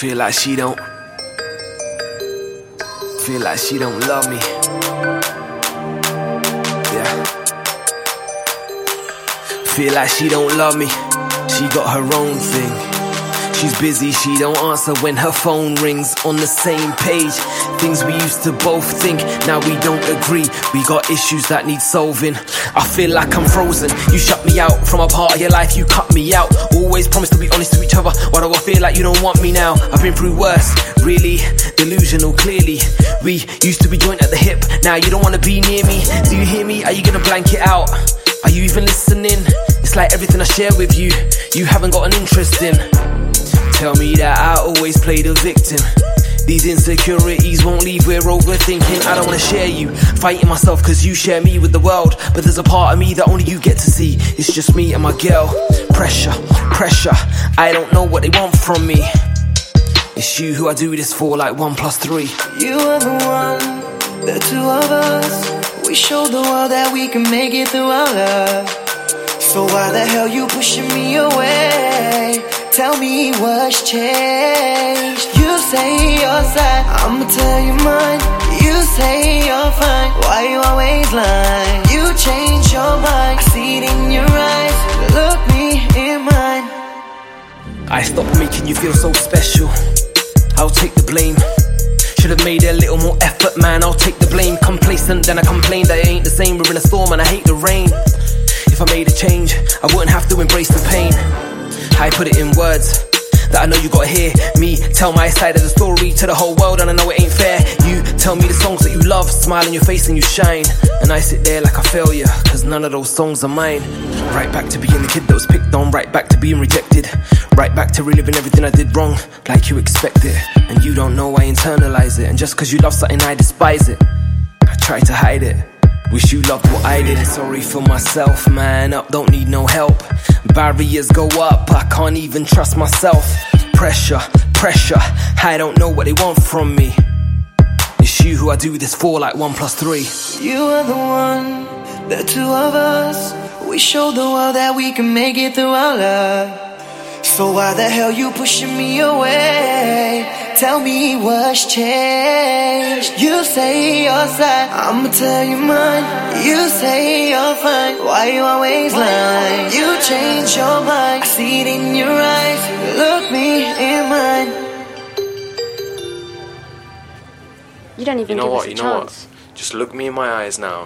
Feel like she don't love me. Yeah. Feel like she don't love me. She got her own thing. She's busy, she don't answer when her phone rings. On the same page, things we used to both think, now we don't agree. We got issues that need solving. I feel like I'm frozen. You shut me out from a part of your life, you cut me out. Always promise to be honest to each other. Why do I feel like you don't want me now? I've been through worse, really delusional, clearly. We used to be joined at the hip, now you don't wanna be near me. Do you hear me? Are you gonna blank it out? Are you even listening? It's like everything I share with you, you haven't got an interest in. Tell me that I always play the victim. These insecurities won't leave, we're overthinking. I don't wanna share you, fighting myself cause you share me with the world. But there's a part of me that only you get to see. It's just me and my girl. Pressure, pressure, I don't know what they want from me. It's you who I do this for, like 1 + 3. You are the one, the two of us. We showed the world that we can make it through our love. So why the hell you pushing me away? Tell me what's changed. You say you're sad, I'ma tell you mine. You say you're fine, why you always lying? You change your mind, I see it in your eyes. Look me in mine. I stopped making you feel so special, I'll take the blame. Should've made a little more effort, man, I'll take the blame. Complacent, then I complain that it ain't the same. We're in a storm and I hate the rain. If I made a change, I wouldn't have to embrace the pain. I put it in words that I know you gotta hear me tell my side of the story to the whole world, and I know it ain't fair. You tell me the songs that you love, smile on your face and you shine, and I sit there like a failure, cause none of those songs are mine. Right back to being the kid that was picked on, right back to being rejected, right back to reliving everything I did wrong, like you expected. And you don't know I internalize it, and just cause you love something I despise it. I try to hide it, wish you loved what I did. Sorry for myself, man up, don't need no help. Barriers go up, I can't even trust myself. Pressure, pressure, I don't know what they want from me. It's you who I do this for, like 1 + 3. You are the one, the two of us. We showed the world that we can make it through our love. So why the hell you pushing me away? Tell me what's changed. You say you're sad, I'ma tell you mine. You say you're fine, why you always lying? You change your mind, I see it in your eyes. Look me in mine. You don't even give us a chance. Just look me in my eyes now.